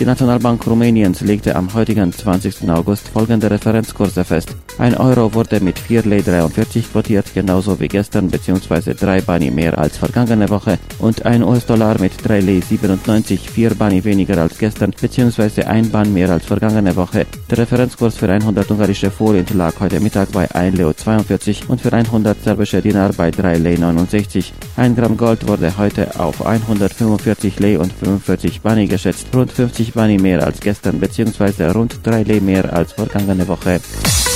Die Nationalbank Rumäniens legte am heutigen 20. August folgende Referenzkurse fest. 1 Euro wurde mit 4,43 Lei quotiert, genauso wie gestern bzw. 3 Bani mehr als vergangene Woche, und 1 US-Dollar mit 3,97 Lei, 4 Bani weniger als gestern bzw. 1 Ban mehr als vergangene Woche. Der Referenzkurs für 100 ungarische Forint lag heute Mittag bei 1,42 Leu und für 100 serbische Dinar bei 3,69 Lei. 1 Gramm Gold wurde heute auf 145 Lei und 45 Bani geschätzt, rund 50 Bani mehr als gestern bzw. rund 3 Lei mehr als vergangene Woche.